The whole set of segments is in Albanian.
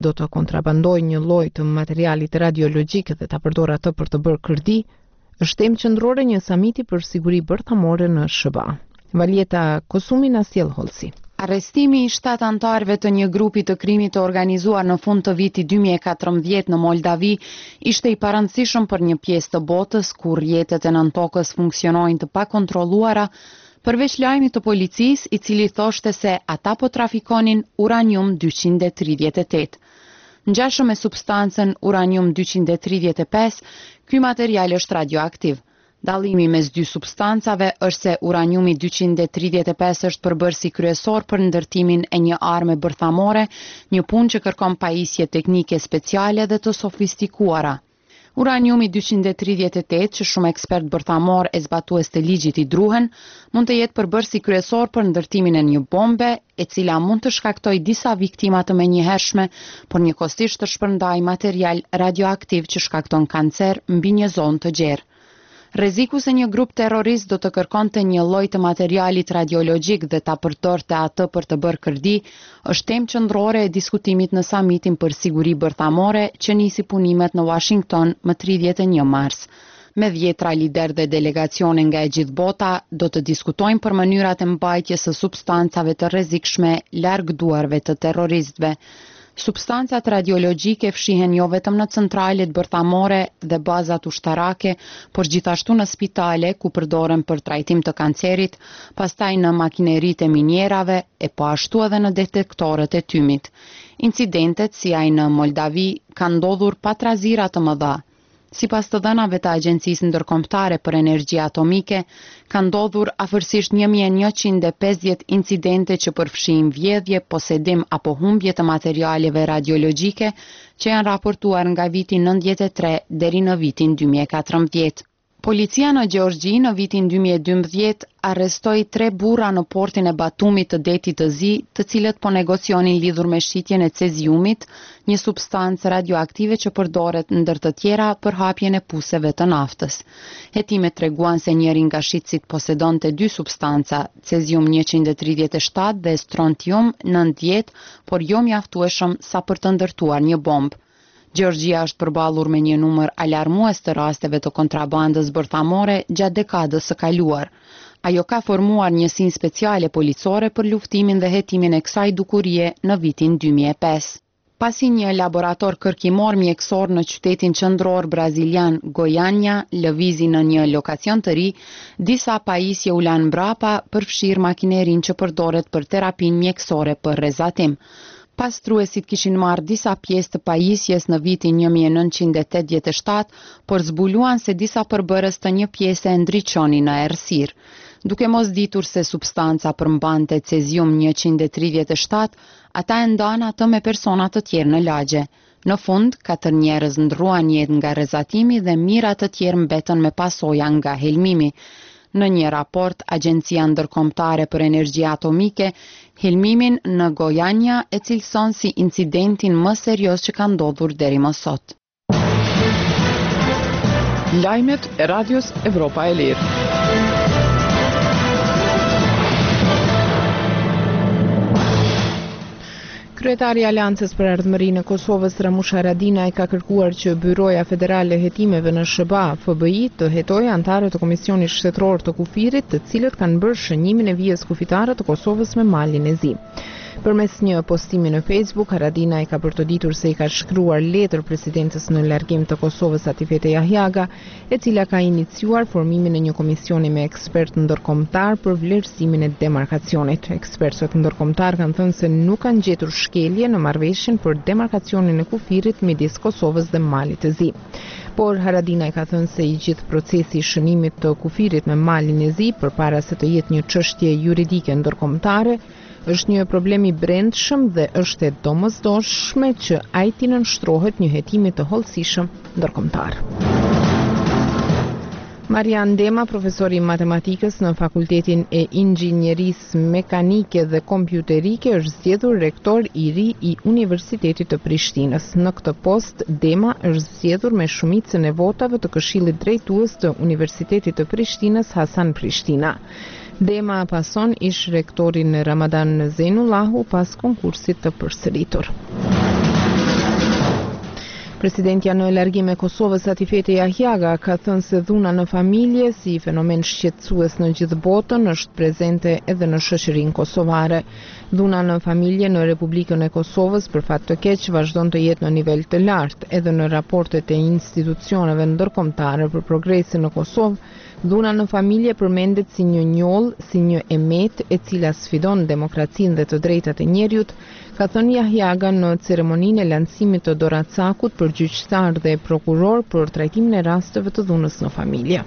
do të kontrabandojë një lloj të materialit radiologjik dhe ta përdorë atë për të bërë kërdi, është temë qendrore një samiti për siguri bërthamore në SBA. Valieta Kosumi na sjell Holsi. Arrestimi i 7 anëtarëve të një grupi të krimit të organizuar në fund të vitit 2014 në Moldavi ishte i parëndësishëm për një pjesë të botës ku rrjetet e nën tokës funksionojnë të pakontrolluara, përveç lajmit të policisë i cili thoshte se ata po trafikonin uranium 238. Ngjashëm me substancën uranium 235, ky material është radioaktiv. Dallimi mes dy substancave është se uraniumi 235 është përbërësi kryesor për ndërtimin e një arme bërthamore, një punë që kërkon pajisje teknike speciale dhe të sofistikuara. Uraniumi 238, që shumë ekspert bërthamor e zbatues të ligjit i druhen, mund të jetë përbërësi kryesor për ndërtimin e një bombe, e cila mund të shkaktojë disa viktima të menjëhershme, por njëkohësisht të shpërndajë material radioaktiv që shkakton kancer mbi një zonë të gjerë. Rreziku se një grup terrorist do të kërkonte një lloj të materialit radiologjik dhe ta përdorte atë për të bërë kërdi, është temë qendrore e diskutimit në samitin për siguri bërthamore që nisi punimet në Washington më 31 mars. Me 10 lider dhe delegacione nga e gjithë bota do të diskutojnë për mënyrat e mbajtjes së substancave të rrezikshme larg duarve të terroristëve. Substancat radiologjike fshihen jo vetëm në centralet bërthamore dhe bazat ushtarake, por gjithashtu në spitale ku përdoren për trajtim të kancerit, pastaj në makineritë e minierave e po ashtu edhe në detektorët e tymit. Incidentet si ai në Moldavi kanë ndodhur pa trazira të mëdha. Sipas të dhënave të Agjencisë Ndërkombëtare për Energji Atomike, kanë ndodhur afërsisht 1150 incidente që përfshijnë vjedhje, posedim apo humbje të materialeve radiologjike që janë raportuar nga viti 93 deri në vitin 2014. Policia në Gjeorgji në vitin 2012 arrestoi 3 burra në portin e Batumit të detit të Zi, të cilët po negocionin lidhur me shitjen e ceziumit, një substancë radioaktive që përdoret ndër të tjera për hapjen e puseve të naftës. Hetimet treguan se njëri nga shitësit posedonte 2 substanca, cezium 137 dhe strontium 90, por jo mjaftueshëm sa për të ndërtuar një bombë. Gjeorgjia është përballur me një numër alarmues të rasteve të kontrabandës bërthamore gjatë dekadës së kaluar. Ajo ka formuar njësinë speciale policore për luftimin dhe hetimin e kësaj dukurie në vitin 2005. Pasi një laborator kërkimor mjekësor në qytetin qendror brazilian Goiânia lëvizi në një lokacion të ri, disa pajisje u lanë mbrapa për fshirë makinerinë që përdoret për terapinë mjekësore për rrezatim. Pastruesit kishin marrë disa pjesë të pajisjes në vitin 1987, por zbuluan se disa përbërës të një pjese e ndriçonin në errësirë. Duke mos ditur se substanca përmbante cezium 137, ata e ndanë atë me persona të tjerë në lagje. Në fund, 4 njerëz ndruan jetë nga rrezatimi dhe mijëra të tjerë mbetën me pasoja nga helmimi. Në një raport, Agjencia Ndërkombëtare për Energji Atomike, helmimin në Goiânia e cilëson si incidentin më serioz që ka ndodhur deri më sot. Lajmet e Radios Evropa e Lirë. Kryetari i Aleancës për Ardhmërinë e Kosovës Ramush Haradinaj ka kërkuar që Byroja Federale e Hetimeve në SBA, FBI, të hetojë anëtarët të Komisionit Shtetëror të Kufirit, të cilët kanë bërë shënimin e vijës kufitare të Kosovës me malin e Zi. Përmes një postimi në Facebook, Haradinaj ka përdoditur se i ka shkruar letër presidentes në largim të Kosovës Atifete Jahjaga, e cila ka iniciuar formimin e një komisioni me ekspert ndërkombëtar për vlerësimin e demarkacionit. Ekspertët ndërkombëtar kanë thënë se nuk kanë gjetur shkelje në marrëveshjen për demarkacionin e kufirit midis Kosovës dhe Malit të Zi. Por Haradinaj ka thënë se i gjithë procesi i shënimit të kufirit me Malin e Zi përpara se të jetë një çështje juridike ndërkombëtare është një problem i brendshëm dhe është e domosdoshme që ai të nënshtrohet një hetimi të hollësishëm ndërkombëtar. Marian Dema, profesor i matematikës në Fakultetin e Inxhinierisë Mekanike dhe Kompjuterike, është zgjedhur rektor i ri i Universitetit të Prishtinës. Në këtë post, Dema është zgjedhur me shumicën e votave të Këshillit Drejtues të Universitetit të Prishtinës Hasan Prishtina. Dema pason ish rektorin Ramadan Zenullahu pas konkursit të përsëritur. Presidentja në largim e Kosovës Atifete Jahjaga ka thënë se dhuna në familje si fenomen shqetësues në gjithë botën është prezente edhe në shoqërinë kosovare. Dhuna në familje në Republikën e Kosovës për fat të keq vazhdon të jetë në nivel të lartë edhe në raportet e institucioneve ndërkombëtare për progresin në Kosovë. Dhuna në familje përmendet si një njollë, si një emet e cila sfidon demokracinë dhe të drejtat e njerëzit, ka thënë Jahjaga në ceremoninë e lancimit të doracakut për gjyqtar dhe prokuror për trajtimin e rasteve të dhunës në familje.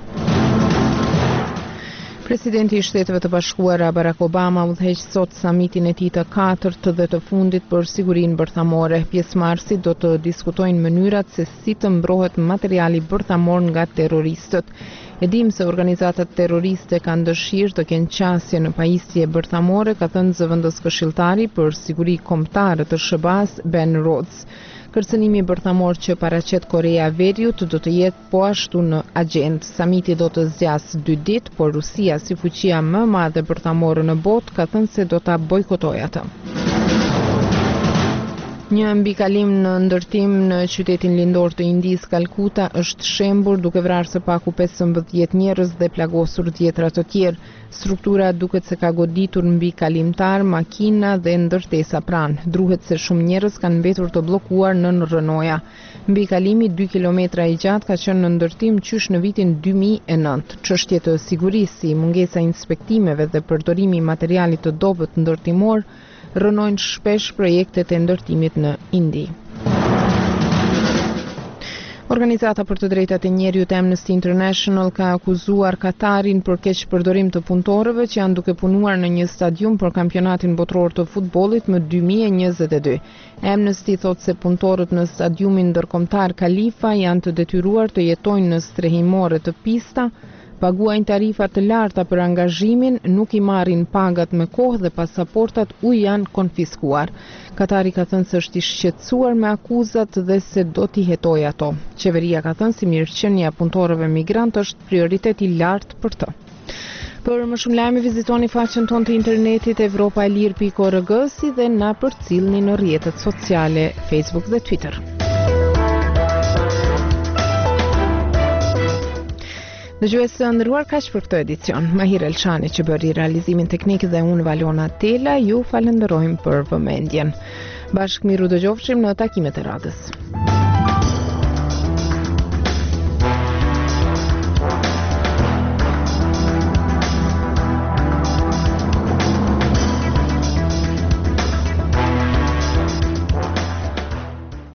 Presidenti i Shteteve të Bashkuara Barack Obama udhëheq sot samitin e tij të katërt dhe të fundit për sigurinë bërthamore. Pjesëmarrësit do të diskutojnë mënyrat se si të mbrohet materiali bërthamor nga terroristët. E dim se organizatat terroriste kanë dëshirë të kenë qasje në pajisje bërthamore, ka thënë zëvendës këshilltari për siguri kombëtare të SHBA-s Ben Rhodes. Kërcënimi bërthamor që paraqet Korea e Veriut do të jetë po ashtu në agjendë. Samiti do të zgjasë 2 ditë, por Rusia si fuqia më e madhe bërthamore në botë ka thënë se do ta bojkotojë atë. Një mbikalim në ndërtim në qytetin lindor të Indisë, Kalkuta, është shembur duke vrarë së paku 15 njerëz dhe plagosur dhjetra të tjerë. Struktura duket se ka goditur mbi kalimtar, makina dhe ndërtesa pranë. Druhet se shumë njerëz kanë mbetur të bllokuar nën rrënoja. Mbikalimi 2 kilometra i gjatë ka qenë në ndërtim qysh në vitin 2009. Çështje të sigurisë si mungesa e inspektimeve dhe përdorimi i materialit të dobët ndërtimor rënojnë shpesh projektet e ndërtimit në Indi. Organizata për të drejtat e njerëzit Amnesty International ka akuzuar Katarin për keq përdorim të punëtorëve që janë duke punuar në një stadium për kampionatin botror të futbollit më 2022. Amnesty thotë se punëtorët në stadiumin ndërkombëtar Khalifa janë të detyruar të jetojnë në strehimore të pista, paguajnë tarifa të larta për angazhimin, nuk i marrin pagat me kohë dhe pasaportat u janë konfiskuar. Katari ka thënë se është i shqetësuar me akuzat dhe se do t'i hetojë ato. Qeveria ka thënë se mirëqenia e punëtorëve migrant është prioritet i lartë për të. Për më shumë lajme vizitoni faqen tonë të internetit evropaelir.org si dhe na përcillni në rrjetet sociale Facebook dhe Twitter. Dëgjues të nderuar, kaq për këtë edicion. Mahir Elshani që bëri realizimin teknik dhe unë Valona Tela ju falenderojmë për vëmendjen. Bashkë miru dëgjofshim në takimet e radhës.